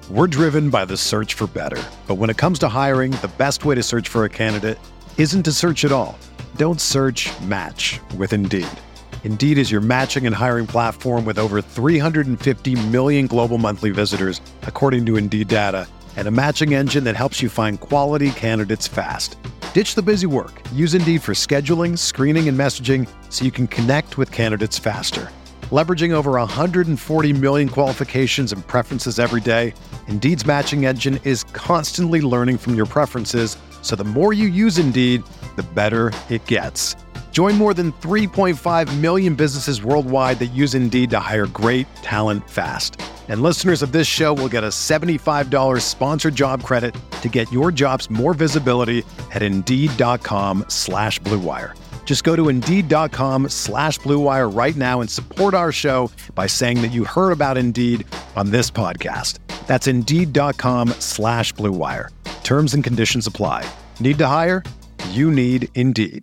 We're driven by the search for better. But when it comes to hiring, the best way to search for a candidate isn't to search at all. Don't search, match with Indeed. Indeed is your matching and hiring platform with over 350 million global monthly visitors, according to Indeed data, and a matching engine that helps you find quality candidates fast. Ditch the busy work. Use Indeed for scheduling, screening, and messaging so you can connect with candidates faster. Leveraging over 140 million qualifications and preferences every day, Indeed's matching engine is constantly learning from your preferences, so the more you use Indeed, the better it gets. Join more than 3.5 million businesses worldwide that use Indeed to hire great talent fast. And listeners of this show will get a $75 sponsored job credit to get your jobs more visibility at Indeed.com/Blue Wire. Just go to Indeed.com/Blue Wire right now and support our show by saying that you heard about Indeed on this podcast. That's Indeed.com/Blue Wire. Terms and conditions apply. Need to hire? You need Indeed.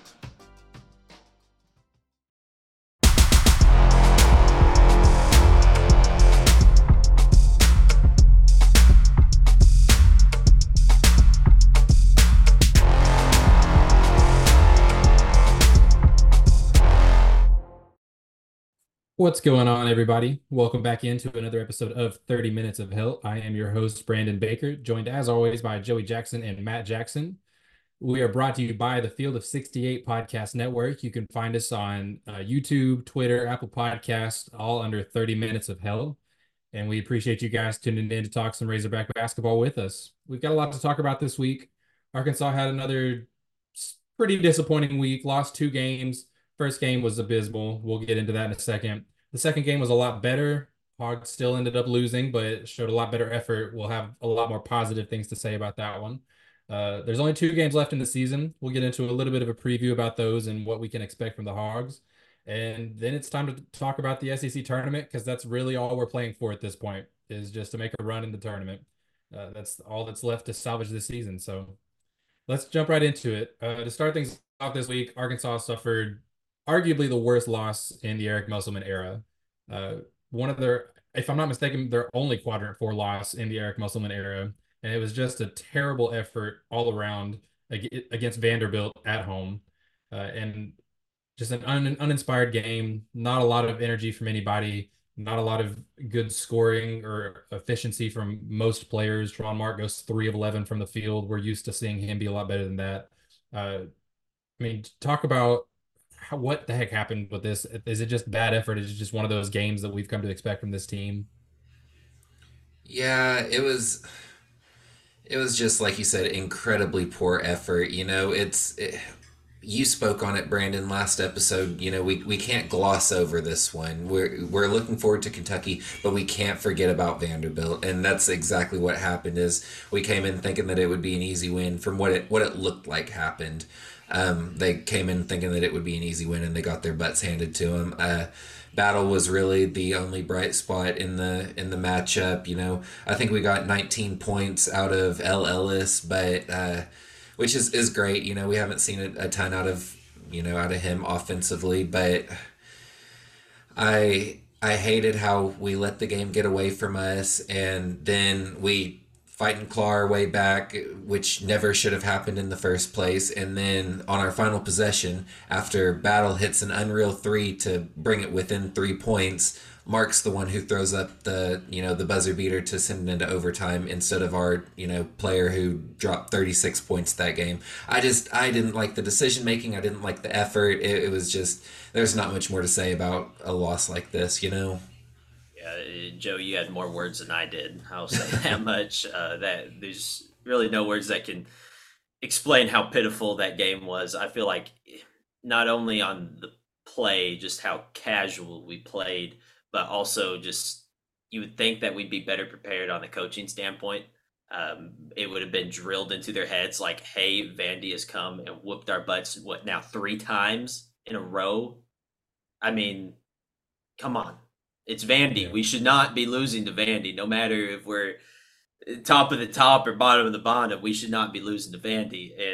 What's going on, everybody? Welcome back into another episode of 30 Minutes of Hell. I am your host, Brandon Baker, joined as always by Joey Jackson and Matt Jackson. We are brought to you by the Field of 68 Podcast Network. You can find us on YouTube, Twitter, Apple Podcasts, all under 30 Minutes of Hell. And we appreciate you guys tuning in to talk some Razorback basketball with us. We've got a lot to talk about this week. Arkansas had another pretty disappointing week, lost 2 games. First game was abysmal. We'll get into that in a second. The second game was a lot better. Hogs still ended up losing, but it showed a lot better effort. We'll have a lot more positive things to say about that one. There's only 2 games left in the season. We'll get into a little bit of a preview about those and what we can expect from the Hogs. And then it's time to talk about the SEC tournament, because that's really all we're playing for at this point, is just to make a run in the tournament. That's all that's left to salvage this season. So let's jump right into it. To start things off this week, Arkansas suffered arguably the worst loss in the Eric Musselman era. One of their, if I'm not mistaken, their only quadrant 4 loss in the Eric Musselman era. And it was just a terrible effort all around against Vanderbilt at home. And just an uninspired game, not a lot of energy from anybody, not a lot of good scoring or efficiency from most players. Tron Mark goes 3 of 11 from the field. We're used to seeing him be a lot better than that. Talk about what the heck happened with this. Is it just bad effort? Is it just one of those games that we've come to expect from this team? Yeah, it was just like you said, incredibly poor effort. You spoke on it, Brandon, last episode. We can't gloss over this one. We're looking forward to Kentucky, but we can't forget about Vanderbilt, and that's exactly what happened. Is we came in thinking that it would be an easy win from what it looked like happened. They came in thinking that it would be an easy win, and they got their butts handed to them. Battle was really the only bright spot in the matchup. I think we got 19 points out of L. Ellis, but which is great. We haven't seen a ton out of him offensively, but I hated how we let the game get away from us, and then we fight and claw our way back, which never should have happened in the first place. And then on our final possession, after Battle hits an unreal 3 to bring it within 3 points, Mark's the one who throws up the buzzer beater to send it into overtime instead of our player who dropped 36 points that game. I didn't like the decision making. I didn't like the effort. It was just, there's not much more to say about a loss like this. Joe, you had more words than I did. I'll say that much. That there's really no words that can explain how pitiful that game was. I feel like not only on the play, just how casual we played, but also just you would think that we'd be better prepared on the coaching standpoint. It would have been drilled into their heads like, hey, Vandy has come and whooped our butts, 3 times in a row? I mean, come on. It's Vandy. We should not be losing to Vandy, no matter if we're top of the top or bottom of the bottom. We should not be losing to Vandy. And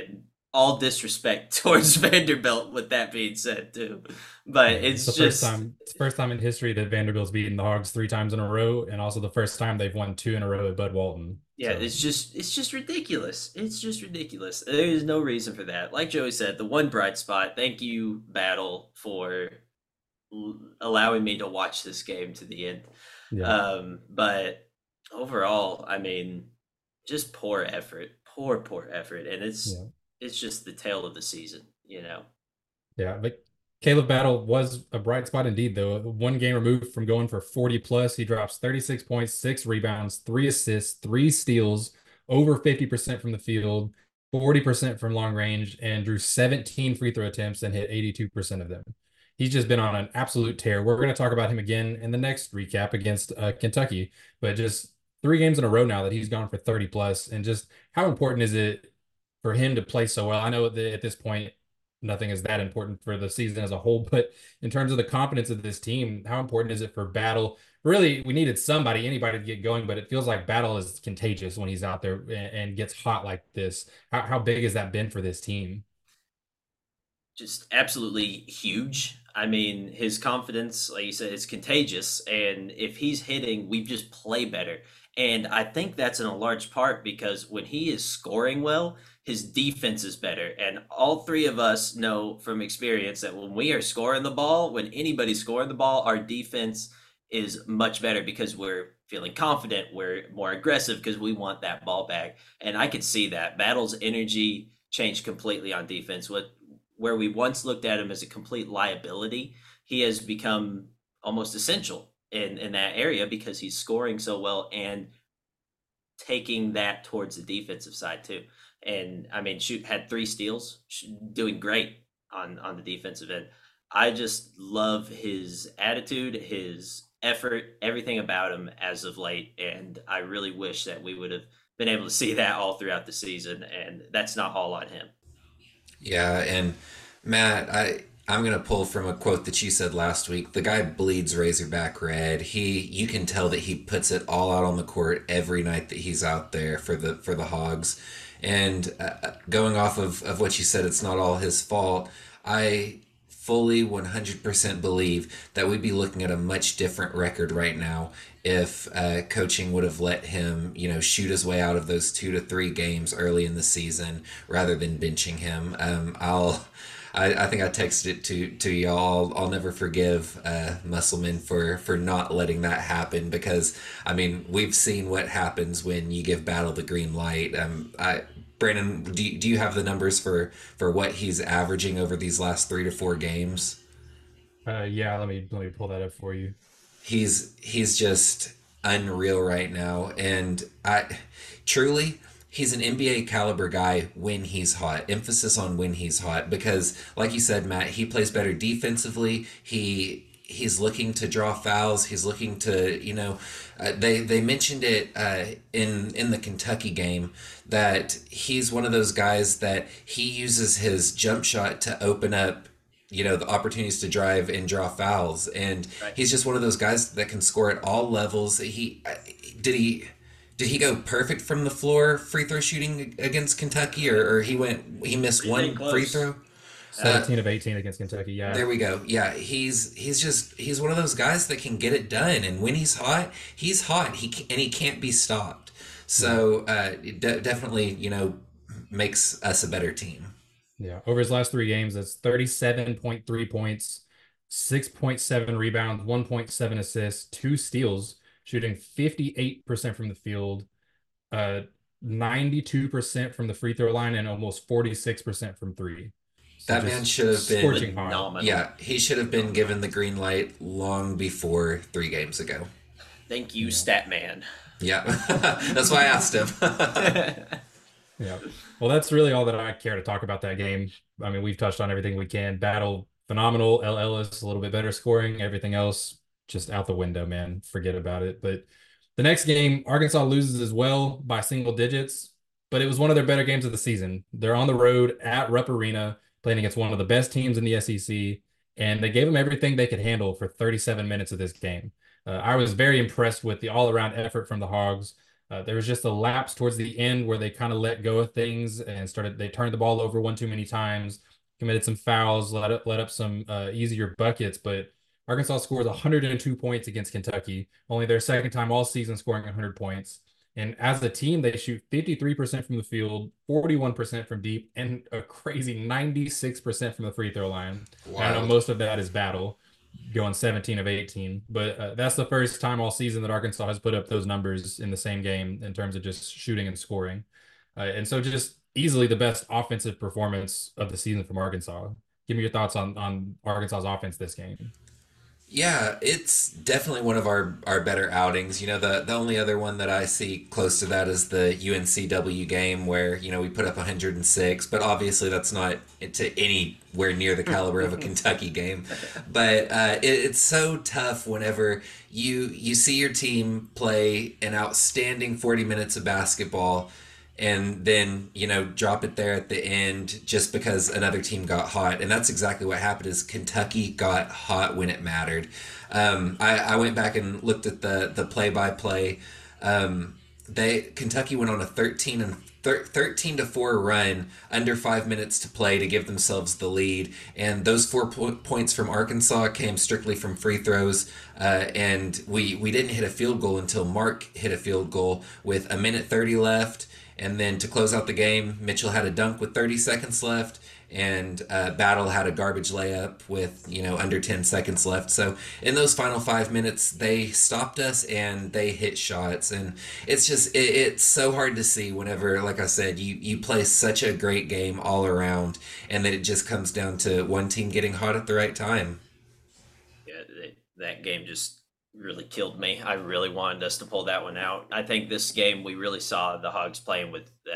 all disrespect towards Vanderbilt with that being said too. But It's it's the first just time. It's the first time in history that Vanderbilt's beaten the Hogs 3 times in a row, and also the first time they've won 2 in a row at Bud Walton. yeah, So it's just ridiculous. It's just ridiculous. There is no reason for that. Like Joey said, the one bright spot, thank you, Battle, for allowing me to watch this game to the end. yeah, But overall, I mean, just poor effort, poor effort, and yeah. it's just the tail of the season, you know. Yeah, but Caleb Battle was a bright spot indeed, though. 1 game removed from going for 40 plus. He drops 36 points, 6 rebounds, 3 assists, 3 steals, over 50% from the field, 40% from long range, and drew 17 free throw attempts and hit 82% of them. He's just been on an absolute tear. We're going to talk about him again in the next recap against Kentucky, but just 3 games in a row now that he's gone for 30 plus, and just how important is it for him to play so well? I know that at this point, nothing is that important for the season as a whole. But in terms of the confidence of this team, how important is it for Battle? Really, we needed anybody to get going, but it feels like Battle is contagious when he's out there and gets hot like this. How big has that been for this team? Just absolutely huge. I mean, his confidence, like you said, is contagious. And if he's hitting, we just play better. And I think that's in a large part because when he is scoring well, his defense is better. And all three of us know from experience that when we are scoring the ball, when anybody's scoring the ball, our defense is much better because we're feeling confident, we're more aggressive because we want that ball back. And I could see that. Battle's energy changed completely on defense. Where we once looked at him as a complete liability, he has become almost essential in that area because he's scoring so well and taking that towards the defensive side too. And I mean, shoot, had 3 steals, doing great on the defensive end. I just love his attitude, his effort, everything about him as of late, and I really wish that we would have been able to see that all throughout the season. And that's not all on him. Yeah, and Matt, I'm gonna pull from a quote that you said last week. The guy bleeds Razorback red. You can tell that he puts it all out on the court every night that he's out there for the Hogs. And going off of what you said, it's not all his fault. I fully 100% believe that we'd be looking at a much different record right now if coaching would have let him, shoot his way out of those 2 to 3 games early in the season rather than benching him. I think I texted it to y'all. I'll never forgive Musselman for not letting that happen because I mean we've seen what happens when you give Battle the green light. Brandon, do you have the numbers for what he's averaging over these last 3 to 4 games? Yeah, let me pull that up for you. He's just unreal right now, and I truly he's an NBA caliber guy when he's hot. Emphasis on when he's hot because, like you said, Matt, he plays better defensively. He's looking to draw fouls. He's looking to they mentioned it in the Kentucky game that he's one of those guys that he uses his jump shot to open up the opportunities to drive and draw fouls, and Right. he's just one of those guys that can score at all levels. Did he go perfect from the floor free throw shooting against Kentucky, or he missed Pretty one close. free throw? 17 of 18 against Kentucky. Yeah. There we go. Yeah, he's one of those guys that can get it done, and when he's hot, he's hot. He can't be stopped. So definitely makes us a better team. Yeah. Over his last 3 games, that's 37.3 points, 6.7 rebounds, 1.7 assists, 2 steals, shooting 58% from the field, uh, 92% from the free throw line, and almost 46% from three. So That man just should have been scorching hot. Phenomenal. Yeah, he should have been given the green light long before 3 games ago. Thank you, stat man. Yeah, that's why I asked him. Yeah. Well, that's really all that I care to talk about that game. I mean, we've touched on everything we can. Battle, phenomenal. L. Ellis, a little bit better scoring. Everything else, just out the window, man. Forget about it. But the next game, Arkansas loses as well by single digits, but it was one of their better games of the season. They're on the road at Rupp Arena, playing against one of the best teams in the SEC, and they gave them everything they could handle for 37 minutes of this game. I was very impressed with the all-around effort from the Hogs. There was just a lapse towards the end where they kind of let go of things and they turned the ball over one too many times, committed some fouls, let up some easier buckets. But Arkansas scores 102 points against Kentucky, only their second time all season scoring 100 points. And as a team, they shoot 53% from the field, 41% from deep, and a crazy 96% from the free throw line. I know most of that is Battle, going 17 of 18. But that's the first time all season that Arkansas has put up those numbers in the same game in terms of just shooting and scoring. And so just easily the best offensive performance of the season from Arkansas. Give me your thoughts on Arkansas's offense this game. Yeah, it's definitely one of our better outings. The only other one that I see close to that is the UNCW game where, we put up 106, but obviously that's not to anywhere near the caliber of a Kentucky game. But it's so tough whenever you see your team play an outstanding 40 minutes of basketball and then drop it there at the end just because another team got hot. And that's exactly what happened. Is Kentucky got hot when it mattered. I went back and looked at the play-by-play. Kentucky went on a 13 to 4 run under 5 minutes to play to give themselves the lead, and those 4 points from Arkansas came strictly from free throws, and we didn't hit a field goal until Mark hit a field goal with 1:30 left. And then to close out the game, Mitchell had a dunk with 30 seconds left, and Battle had a garbage layup with under 10 seconds left. So in those final 5 minutes, they stopped us and they hit shots, and it's just it's so hard to see whenever, like I said, you play such a great game all around, and then it just comes down to one team getting hot at the right time. Yeah, that game just really killed me. I really wanted us to pull that one out. I think this game we really saw the Hogs playing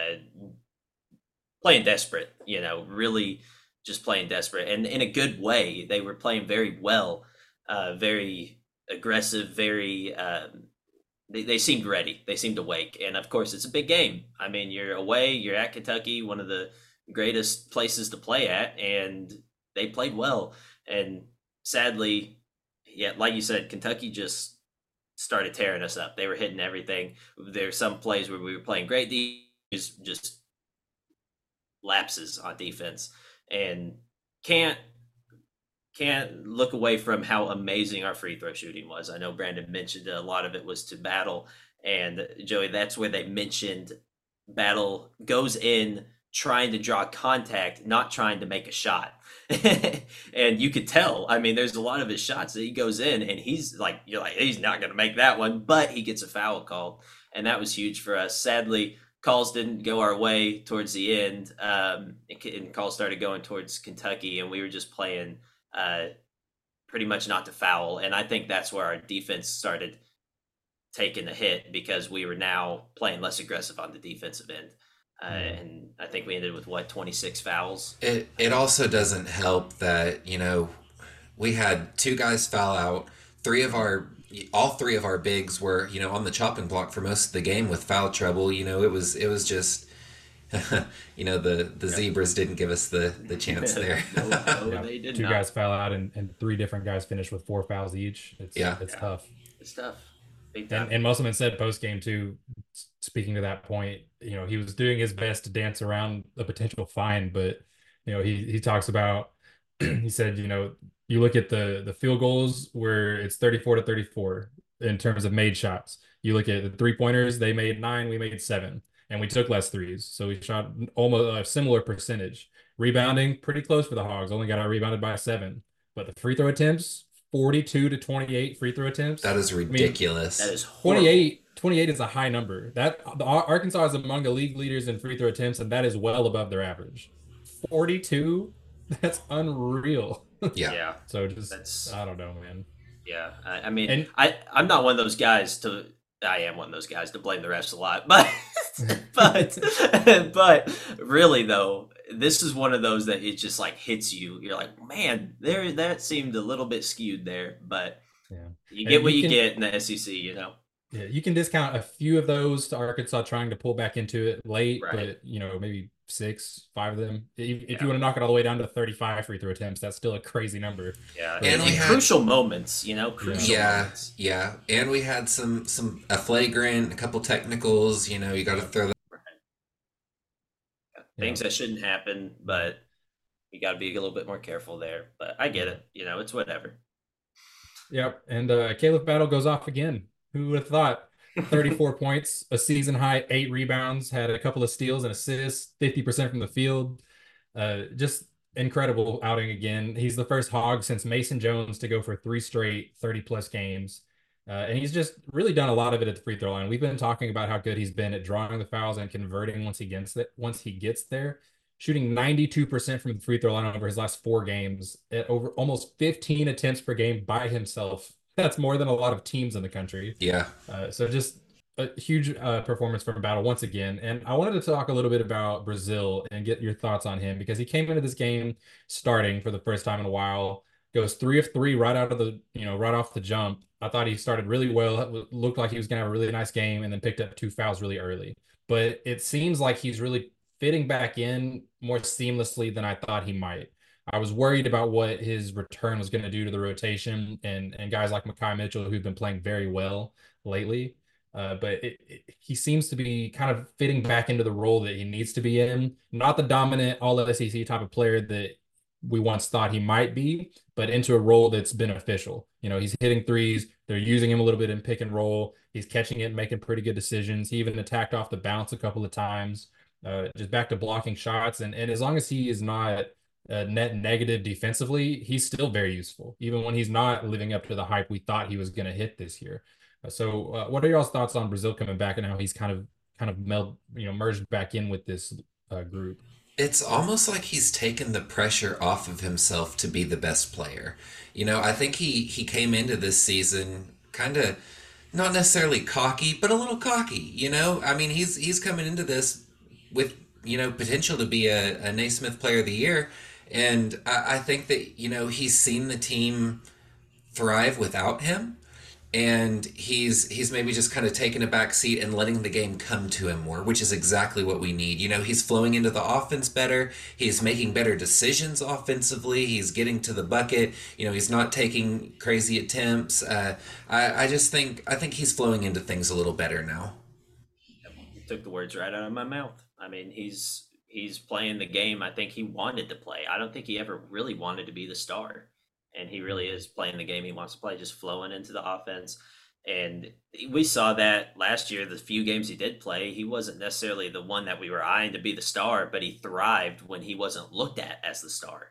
desperate, really just playing desperate, and in a good way. They were playing very well, very aggressive, very they seemed ready. They seemed awake. And of course it's a big game. I mean, you're away, you're at Kentucky, one of the greatest places to play at, and they played well. And sadly, yeah, like you said, Kentucky just started tearing us up. They were hitting everything. There's some plays where we were playing great defense, just lapses on defense, and can't look away from how amazing our free throw shooting was. I know Brandon mentioned a lot of it was to Battle, and Joey, that's where they mentioned Battle goes in trying to draw contact, not trying to make a shot. And you could tell, I mean, there's a lot of his shots that he goes in and you're like, he's not going to make that one, but he gets a foul called. And that was huge for us. Sadly, calls didn't go our way towards the end. And calls started going towards Kentucky, and we were just playing pretty much not to foul. And I think that's where our defense started taking a hit, because we were now playing less aggressive on the defensive end. And I think we ended with 26 fouls. It also doesn't help that we had 2 guys foul out. All three of our bigs were on the chopping block for most of the game with foul trouble. It was just the Zebras didn't give us the chance there. No, they did 2 not. guys foul out, and 3 different guys finished with 4 fouls each. It's tough. It's tough. And Musselman said post game too, speaking to that point, he was doing his best to dance around a potential fine, but he talks about he said, you look at the field goals where it's 34-34 in terms of made shots. You look at the 3-pointers, they made 9, we made 7, and we took less threes. So we shot almost a similar percentage. Rebounding, pretty close for the Hogs, only got out rebounded by 7. But the free throw attempts, 42-28 free throw attempts. That is ridiculous. That is horrible. 28 is a high number. Arkansas is among the league leaders in free throw attempts, and that is well above their average. 42, that's unreal. Yeah. So I don't know, man. Yeah, I mean, I'm not one of those guys to. I am one of those guys to blame the refs a lot, but but really though, this is one of those that it just like hits you. You're like, man, that seemed a little bit skewed there, but you get what you get in the SEC, Yeah, you can discount a few of those to Arkansas trying to pull back into it late, Right. but maybe 5 of them. If you Yeah. want to knock it all the way down to 35 free throw attempts, that's still a crazy number. Yeah, And we had crucial moments, crucial moments. Yeah, and we had a flagrant, a couple technicals. You got to throw that. Things that shouldn't happen, but you got to be a little bit more careful there. But I get it. It's whatever. Yep. And Caleb Battle goes off again. Who would have thought? 34 points, a season high, 8 rebounds, had a couple of steals and assists, 50% from the field. Just incredible outing again. He's the first Hog since Mason Jones to go for 3 straight 30-plus games. And he's just really done a lot of it at the free throw line. We've been talking about how good he's been at drawing the fouls and converting once he gets there. Shooting 92% from the free throw line over his last 4 games at over almost 15 attempts per game by himself. That's more than a lot of teams in the country. Yeah. So just a huge performance from Battle once again. And I wanted to talk a little bit about Brazile and get your thoughts on him, because he came into this game starting for the first time in a while, goes 3 of 3 right off the jump. I thought he started really well. It looked like he was going to have a really nice game, and then picked up 2 fouls really early. But it seems like he's really fitting back in more seamlessly than I thought he might. I was worried about what his return was going to do to the rotation and guys like Makai Mitchell, who've been playing very well lately. But he seems to be kind of fitting back into the role that he needs to be in. Not the dominant all-SEC type of player that we once thought he might be, but into a role that's beneficial. He's hitting threes. They're using him a little bit in pick and roll. He's catching it and making pretty good decisions. He even attacked off the bounce a couple of times, just back to blocking shots. And as long as he is not net negative defensively, he's still very useful, even when he's not living up to the hype we thought he was going to hit this year. So what are y'all's thoughts on Brazile coming back and how he's kind of merged back in with this group? It's almost like he's taken the pressure off of himself to be the best player. I think he came into this season kind of not necessarily cocky, but a little cocky. I mean, he's coming into this with potential to be a Naismith Player of the Year. And I think that, he's seen the team thrive without him. And he's maybe just kind of taken a back seat and letting the game come to him more, which is exactly what we need. He's flowing into the offense better. He's making better decisions offensively. He's getting to the bucket. He's not taking crazy attempts. I think he's flowing into things a little better now. You took the words right out of my mouth. I mean, he's playing the game I think he wanted to play. I don't think he ever really wanted to be the star. And he really is playing the game he wants to play, just flowing into the offense. And we saw that last year, the few games he did play, he wasn't necessarily the one that we were eyeing to be the star, but he thrived when he wasn't looked at as the star.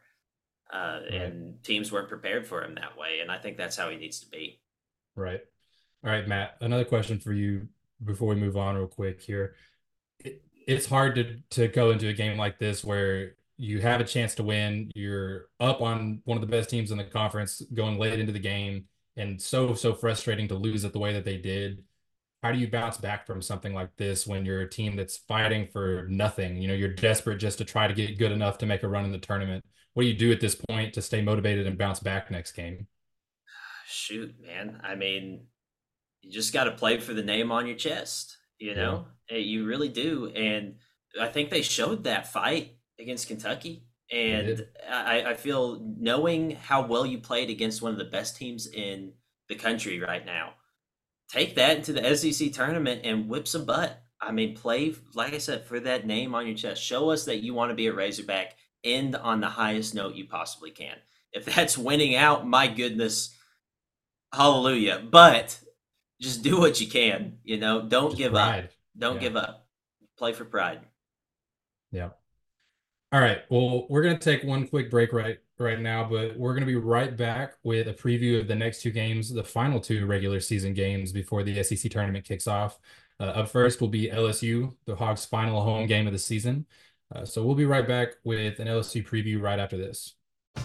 And teams weren't prepared for him that way. And I think that's how he needs to be. Right. All right, Matt, another question for you before we move on real quick here. It's hard to go into a game like this where you have a chance to win. You're up on one of the best teams in the conference going late into the game, and so frustrating to lose it the way that they did. How do you bounce back from something like this when you're a team that's fighting for nothing? You're desperate just to try to get good enough to make a run in the tournament. What do you do at this point to stay motivated and bounce back next game? Shoot, man. I mean, you just got to play for the name on your chest, You really do. And I think they showed that fight against Kentucky. And I feel, knowing how well you played against one of the best teams in the country right now, take that into the SEC tournament and whip some butt. I mean, play, like I said, for that name on your chest. Show us that you want to be a Razorback. End on the highest note you possibly can. If that's winning out, my goodness, hallelujah. But just do what you can, don't just give pride. Up. Don't give up. Play for pride. Yeah. All right. Well, we're going to take one quick break right now, but we're going to be right back with a preview of the next 2 games, the final 2 regular season games before the SEC tournament kicks off. Up first will be LSU, the Hogs' final home game of the season. So we'll be right back with an LSU preview right after this.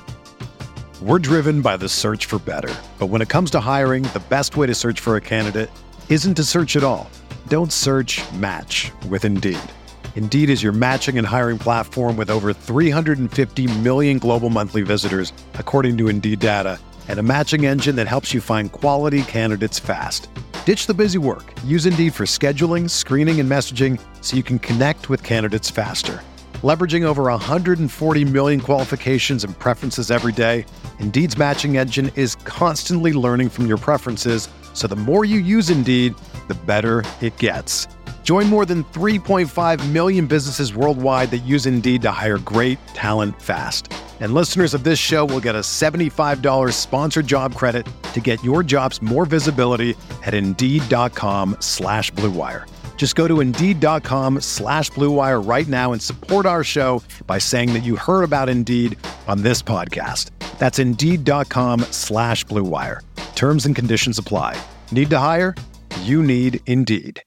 We're driven by the search for better. But when it comes to hiring, the best way to search for a candidate isn't to search at all. Don't search, match with Indeed. Indeed is your matching and hiring platform with over 350 million global monthly visitors, according to Indeed data, and a matching engine that helps you find quality candidates fast. Ditch the busy work. Use Indeed for scheduling, screening, and messaging so you can connect with candidates faster. Leveraging over 140 million qualifications and preferences every day, Indeed's matching engine is constantly learning from your preferences, so the more you use Indeed, the better it gets. Join more than 3.5 million businesses worldwide that use Indeed to hire great talent fast. And listeners of this show will get a $75 sponsored job credit to get your jobs more visibility at Indeed.com/Blue Wire. Just go to Indeed.com/Blue Wire right now and support our show by saying that you heard about Indeed on this podcast. That's Indeed.com/Blue Wire. Terms and conditions apply. Need to hire? You need Indeed.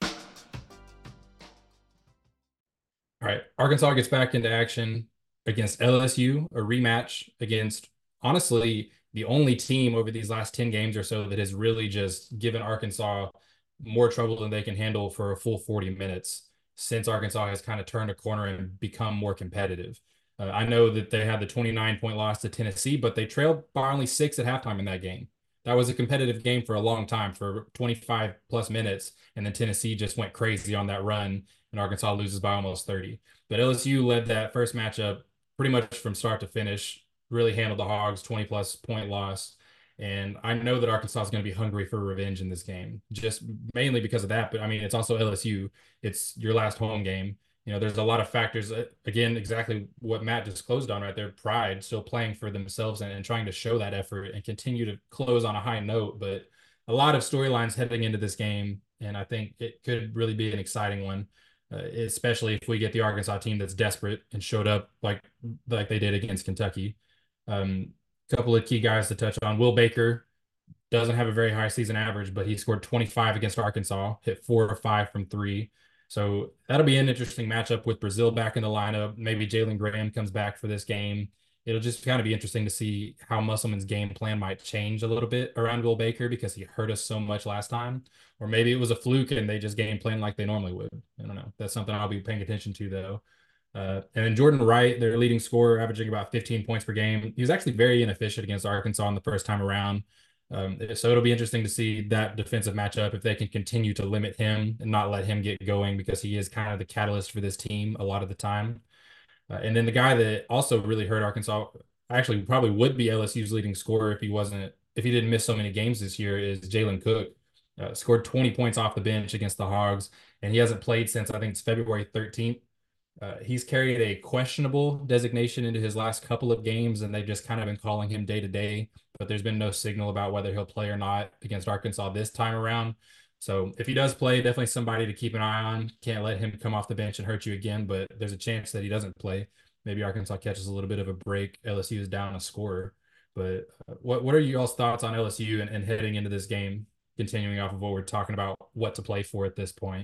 All right, Arkansas gets back into action against LSU, a rematch against, honestly, the only team over these last 10 games or so that has really just given Arkansas more trouble than they can handle for a full 40 minutes since Arkansas has kind of turned a corner and become more competitive. I know that they had the 29-point loss to Tennessee, but they trailed by only 6 at halftime in that game. That was a competitive game for a long time, for 25 plus minutes, and then Tennessee just went crazy on that run, and Arkansas loses by almost 30. But LSU led that first matchup pretty much from start to finish, really handled the Hogs, 20-plus point loss. And I know that Arkansas is going to be hungry for revenge in this game, just mainly because of that. But, I mean, it's also LSU. It's your last home game. You know, there's a lot of factors. Again, exactly what Matt just closed on right there. Pride, still playing for themselves and trying to show that effort and continue to close on a high note. But a lot of storylines heading into this game, and I think it could really be an exciting one, especially if we get the Arkansas team that's desperate and showed up like they did against Kentucky. Couple of key guys to touch on. Will Baker doesn't have a very high season average, but he scored 25 against Arkansas, hit 4 or 5 from 3. So that'll be an interesting matchup with Brazile back in the lineup. Maybe Jalen Graham comes back for this game. It'll just kind of be interesting to see how Musselman's game plan might change a little bit around Will Baker because he hurt us so much last time. Or maybe it was a fluke and they just game plan like they normally would. I don't know. That's something I'll be paying attention to, though. And then Jordan Wright, their leading scorer, averaging about 15 points per game. He was actually very inefficient against Arkansas in the first time around. So it'll be interesting to see that defensive matchup if they can continue to limit him and not let him get going because he is kind of the catalyst for this team a lot of the time. And then the guy that also really hurt Arkansas, actually probably would be LSU's leading scorer if he didn't miss so many games this year, is Jalen Cook. Scored 20 points off the bench against the Hogs, and he hasn't played since I think it's February 13th. He's carried a questionable designation into his last couple of games, and they've just kind of been calling him day to day, but there's been no signal about whether he'll play or not against Arkansas this time around. So if he does play, definitely somebody to keep an eye on. Can't let him come off the bench and hurt you again, but there's a chance that he doesn't play. Maybe Arkansas catches a little bit of a break. LSU is down a scorer. But what are you all's thoughts on LSU and heading into this game, continuing off of what we're talking about, what to play for at this point?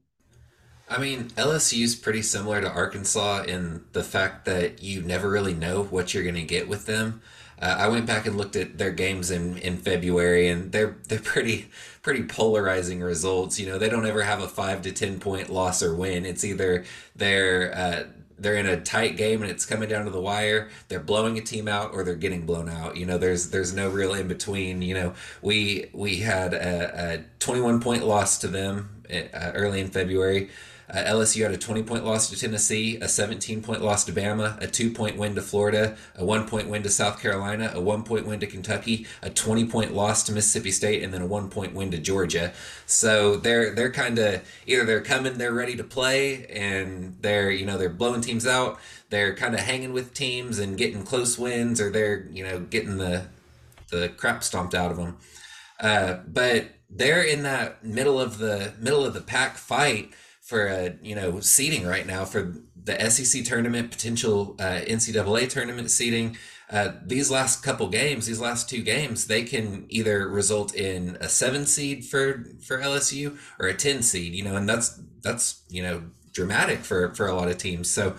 I mean, LSU's pretty similar to Arkansas in the fact that you never really know what you're going to get with them. I went back and looked at their games in February, and they're pretty polarizing results. You know, they don't ever have a 5 to 10 point loss or win. It's either they're in a tight game and it's coming down to the wire, they're blowing a team out, or they're getting blown out. You know, there's no real in between. You know, we had a 21-point loss to them early in February. LSU had a 20-point loss to Tennessee, a 17-point loss to Bama, a 2-point win to Florida, a 1-point win to South Carolina, a 1-point win to Kentucky, a 20-point loss to Mississippi State, and then a 1-point win to Georgia. So they're kind of either they're ready to play, and they're blowing teams out. They're kind of hanging with teams and getting close wins, or they're getting the crap stomped out of them. But they're in that middle of the pack fight for seeding right now for the SEC tournament, potential NCAA tournament seeding. These last two games, they can either result in a 7 seed for LSU or a 10 seed, and that's dramatic for a lot of teams. So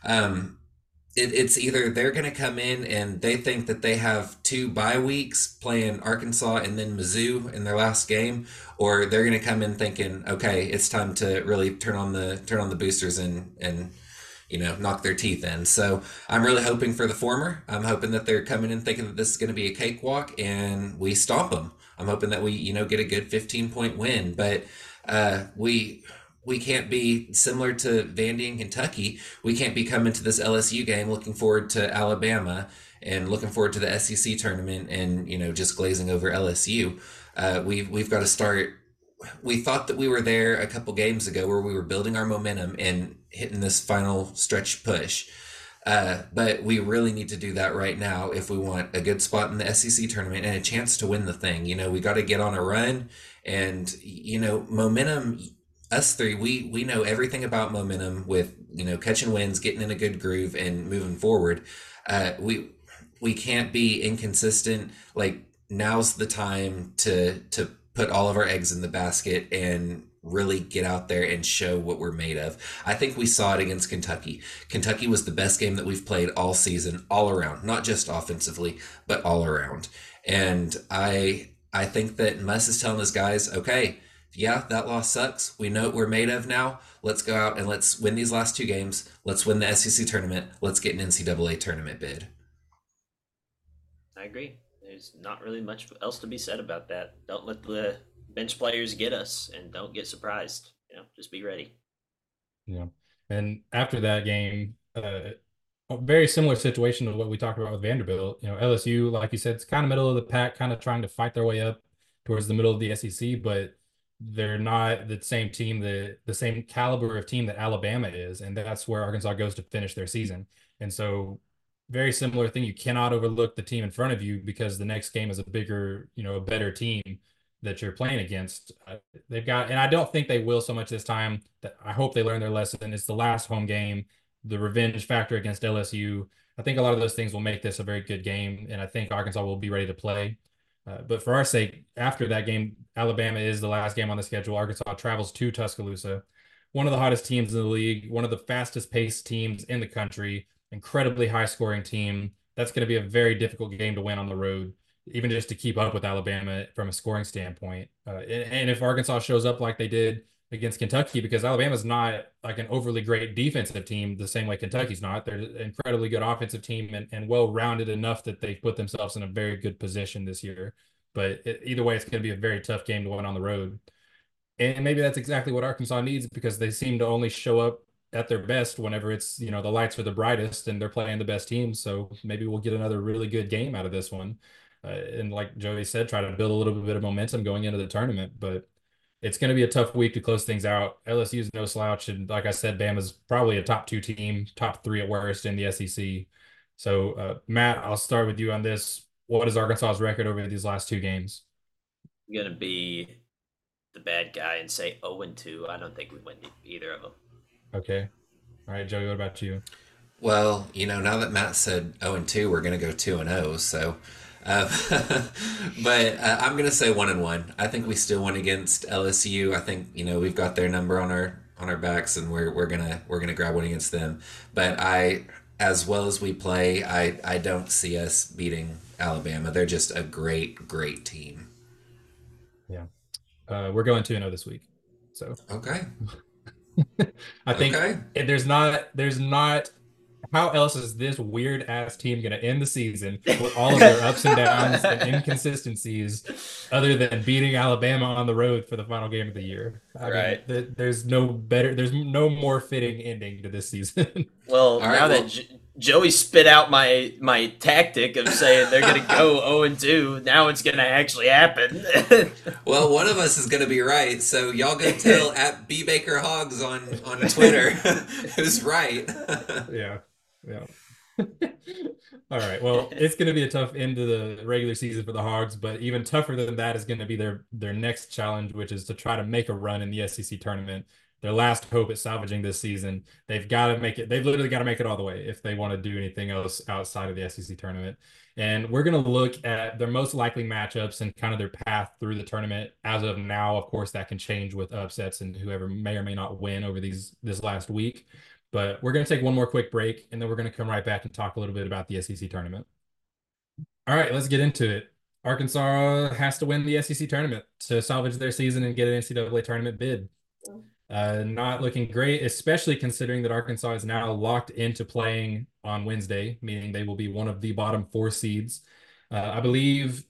it's either they're going to come in and they think that they have 2 bye weeks playing Arkansas and then Mizzou in their last game, or they're going to come in thinking, okay, it's time to really turn on the boosters and knock their teeth in. So I'm really hoping for the former. I'm hoping that they're coming in thinking that this is going to be a cakewalk and we stomp them. I'm hoping that we, get a good 15-point win. But we can't be similar to Vandy and Kentucky. We can't be coming to this LSU game looking forward to Alabama and looking forward to the SEC tournament and just glazing over LSU. We've got to start. We thought that we were there a couple games ago where we were building our momentum and hitting this final stretch push. But we really need to do that right now if we want a good spot in the SEC tournament and a chance to win the thing. We got to get on a run and, momentum. Us three, we know everything about momentum with, catching wins, getting in a good groove and moving forward. We can't be inconsistent. Like, now's the time to put all of our eggs in the basket and really get out there and show what we're made of. I think we saw it against Kentucky. Kentucky was the best game that we've played all season, all around, not just offensively, but all around. And I think that Muss is telling his guys, okay, yeah, that loss sucks. We know what we're made of now. Let's go out and let's win these last two games. Let's win the SEC tournament. Let's get an NCAA tournament bid. I agree. There's not really much else to be said about that. Don't let the bench players get us and don't get surprised. Just be ready. Yeah. And after that game, a very similar situation to what we talked about with Vanderbilt. LSU, like you said, it's kind of middle of the pack, kind of trying to fight their way up towards the middle of the SEC, but they're not the same team, the same caliber of team that Alabama is. And that's where Arkansas goes to finish their season. And so very similar thing. You cannot overlook the team in front of you because the next game is a bigger, a better team that you're playing against. They've got, and I don't think they will so much this time. That I hope they learn their lesson. It's the last home game, the revenge factor against LSU. I think a lot of those things will make this a very good game, and I think Arkansas will be ready to play. But for our sake, after that game, Alabama is the last game on the schedule. Arkansas travels to Tuscaloosa, one of the hottest teams in the league, one of the fastest paced teams in the country, incredibly high scoring team. That's going to be a very difficult game to win on the road, even just to keep up with Alabama from a scoring standpoint. And if Arkansas shows up like they did against Kentucky, because Alabama's not like an overly great defensive team the same way Kentucky's not. They're an incredibly good offensive team and well-rounded enough that they've put themselves in a very good position this year. But either way, it's going to be a very tough game to win on the road. And maybe that's exactly what Arkansas needs, because they seem to only show up at their best whenever it's, the lights are the brightest and they're playing the best teams. So maybe we'll get another really good game out of this one. And like Joey said, try to build a little bit of momentum going into the tournament. But it's going to be a tough week to close things out. LSU is no slouch. And like I said, Bama's probably a top 2 team, top 3 at worst in the SEC. So, Matt, I'll start with you on this. What is Arkansas's record over these last 2 games? I'm going to be the bad guy and say 0-2. I don't think we win either of them. Okay. All right, Joey, what about you? Well, now that Matt said 0-2, we're going to go 2-0. So, but I'm going to say 1-1. I think we still won against LSU. I think we've got their number on our backs, and we're gonna grab one against them. But as well as we play, I don't see us beating Alabama. They're just a great team. Yeah, we're going 2-0 this week. So okay. I think there's not how else is this weird ass team going to end the season with all of their ups and downs and inconsistencies other than beating Alabama on the road for the final game of the year? I mean, there's no more fitting ending to this season. Well, that Joey spit out my tactic of saying they're going to go 0-2, now it's going to actually happen. Well, one of us is going to be right, so y'all go tell at @BBakerHogs on Twitter who's right. Yeah. All right. Well, it's going to be a tough end to the regular season for the Hogs, but even tougher than that is going to be their next challenge, which is to try to make a run in the SEC tournament. Their last hope at salvaging this season. They've got to make it. They've literally got to make it all the way if they want to do anything else outside of the SEC tournament. And we're going to look at their most likely matchups and kind of their path through the tournament as of now. Of course, that can change with upsets and whoever may or may not win over this last week. But we're going to take one more quick break, and then we're going to come right back and talk a little bit about the SEC tournament. All right, let's get into it. Arkansas has to win the SEC tournament to salvage their season and get an NCAA tournament bid. Not looking great, especially considering that Arkansas is now locked into playing on Wednesday, meaning they will be one of the bottom 4 seeds. I believe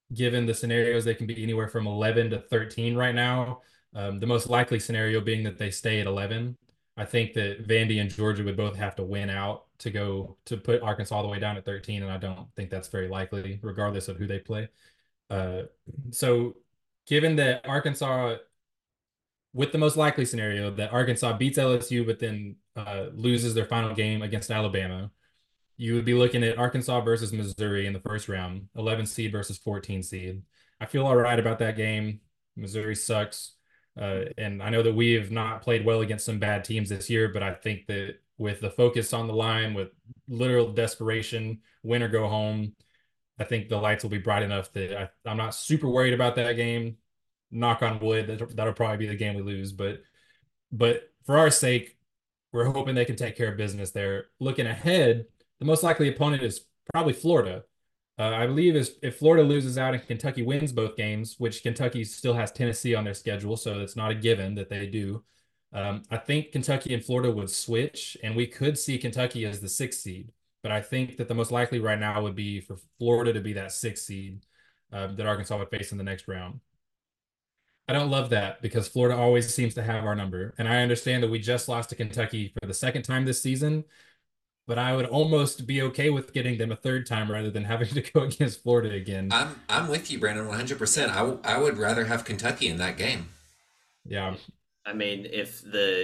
given the scenarios, they can be anywhere from 11 to 13 right now. The most likely scenario being that they stay at 11. I think that Vandy and Georgia would both have to win out to go to put Arkansas all the way down at 13, and I don't think that's very likely, regardless of who they play. Uh, so, given that Arkansas, with the most likely scenario that Arkansas beats LSU, but then loses their final game against Alabama, you would be looking at Arkansas versus Missouri in the first round, 11 seed versus 14 seed. I feel all right about that game. Missouri sucks. And I know that we have not played well against some bad teams this year, but I think that with the focus on the line, with literal desperation, win or go home, I think the lights will be bright enough that I'm not super worried about that game. Knock on wood, that'll probably be the game we lose. But for our sake, we're hoping they can take care of business there. Looking ahead, the most likely opponent is probably Florida. I believe if Florida loses out and Kentucky wins both games, which Kentucky still has Tennessee on their schedule, so it's not a given that they do. I think Kentucky and Florida would switch, and we could see Kentucky as the 6th seed. But I think that the most likely right now would be for Florida to be that 6th seed that Arkansas would face in the next round. I don't love that because Florida always seems to have our number. And I understand that we just lost to Kentucky for the second time this season, but I would almost be okay with getting them a third time rather than having to go against Florida again. I'm with you, Brandon, 100%. I would rather have Kentucky in that game. Yeah. I mean, if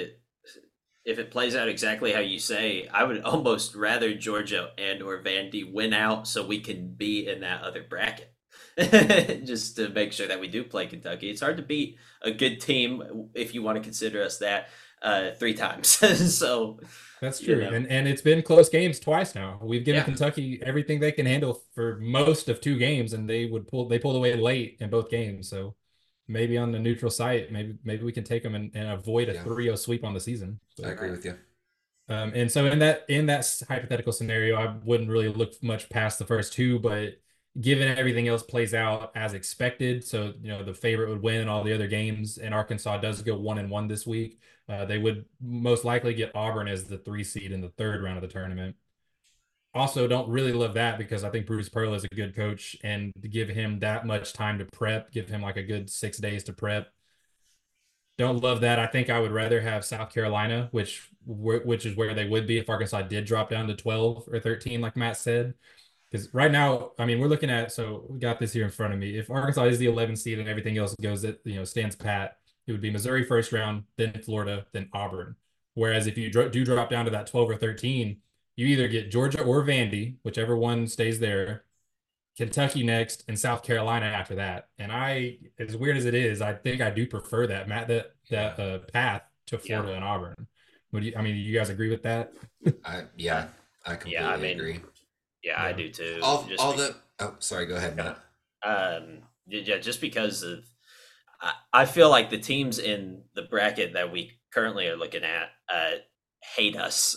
it plays out exactly how you say, I would almost rather Georgia and or Vandy win out so we can be in that other bracket. Just to make sure that we do play Kentucky. It's hard to beat a good team if you want to consider us that 3 times. So that's true. And it's been close games twice now. We've given Kentucky everything they can handle for most of 2 games, and they pulled away late in both games. So maybe on the neutral site, maybe we can take them and avoid a 3-0 sweep on the season. So, I agree with you. And so in that hypothetical scenario, I wouldn't really look much past the first 2, but given everything else plays out as expected, so the favorite would win all the other games, and Arkansas does go 1-1 this week, they would most likely get Auburn as the 3 seed in the 3rd round of the tournament. Also, don't really love that because I think Bruce Pearl is a good coach, and to give him that much time to prep, give him like a good 6 days to prep. Don't love that. I think I would rather have South Carolina, which is where they would be if Arkansas did drop down to 12 or 13, like Matt said. Because right now, I mean, we're looking at, so we got this here in front of me. If Arkansas is the 11th seed and everything else goes, stands pat, it would be Missouri first round, then Florida, then Auburn. Whereas if you do drop down to that 12 or 13, you either get Georgia or Vandy, whichever one stays there, Kentucky next, and South Carolina after that. And as weird as it is, I think I do prefer that, Matt, that path to Florida and Auburn. Do you guys agree with that? I completely agree. Yeah, I do too. Sorry, go ahead, Matt. Just because of, I feel like the teams in the bracket that we currently are looking at hate us.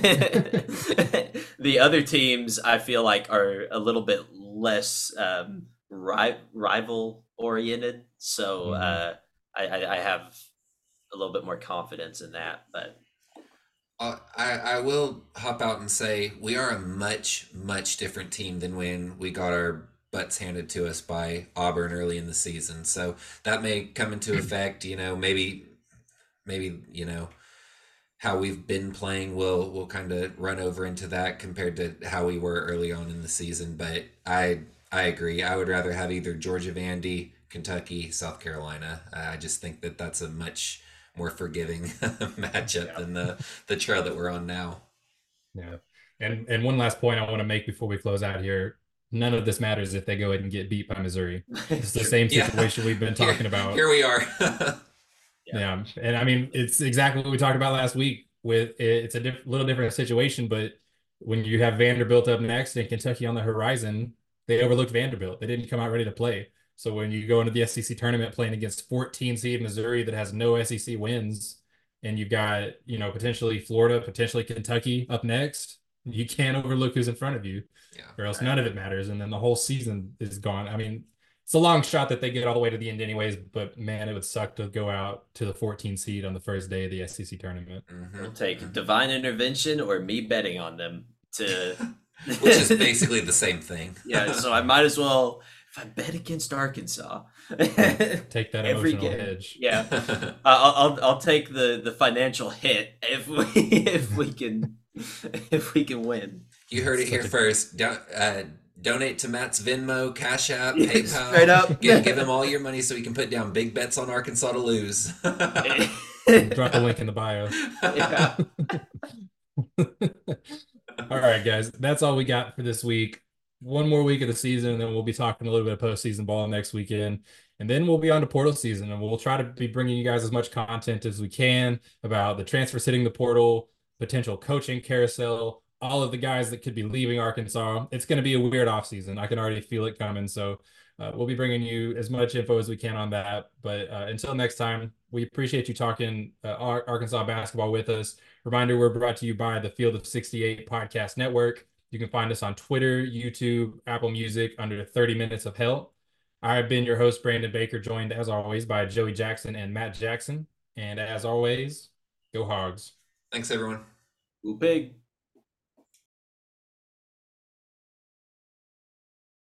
The other teams, I feel like, are a little bit less rival oriented. So I have a little bit more confidence in that, but. I will hop out and say we are a much, much different team than when we got our butts handed to us by Auburn early in the season. So that may come into effect, maybe, how we've been playing will kind of run over into that compared to how we were early on in the season. But I agree. I would rather have either Georgia, Vandy, Kentucky, South Carolina. I just think that that's a much more forgiving matchup than the trail that we're on now. Yeah. And one last point I want to make before we close out here. None of this matters if they go ahead and get beat by Missouri. It's the same situation we've been talking about. Here we are. Yeah. And I mean, it's exactly what we talked about last week. It's a little different situation, but when you have Vanderbilt up next and Kentucky on the horizon, they overlooked Vanderbilt. They didn't come out ready to play. So when you go into the SEC tournament playing against 14 seed Missouri that has no SEC wins, and you've got, potentially Florida, potentially Kentucky up next, you can't overlook who's in front of you, or else none of it matters. And then the whole season is gone. I mean, it's a long shot that they get all the way to the end anyways, but man, it would suck to go out to the 14 seed on the first day of the SEC tournament. We'll take divine intervention or me betting on them to... Which is basically the same thing. So I might as well... if I bet against Arkansas, Take that every emotional game, edge. yeah, I'll take the financial hit if we can win. You heard it here first. Donate to Matt's Venmo, Cash App, PayPal. Straight up. Give him all your money so he can put down big bets on Arkansas to lose. Drop a link in the bio. Yeah. All right, guys. That's all we got for this week. One more week of the season, and then we'll be talking a little bit of postseason ball next weekend. And then we'll be on to portal season, and we'll try to be bringing you guys as much content as we can about the transfers hitting the portal, potential coaching carousel, all of the guys that could be leaving Arkansas. It's going to be a weird offseason. I can already feel it coming. So we'll be bringing you as much info as we can on that. But until next time, we appreciate you talking Arkansas basketball with us. Reminder, we're brought to you by the Field of 68 Podcast Network. You can find us on Twitter, YouTube, Apple Music under 30 Minutes of Hell. I've been your host, Brandon Baker, joined as always by Joey Jackson and Matt Jackson. And as always, go Hogs. Thanks, everyone. Go Pig.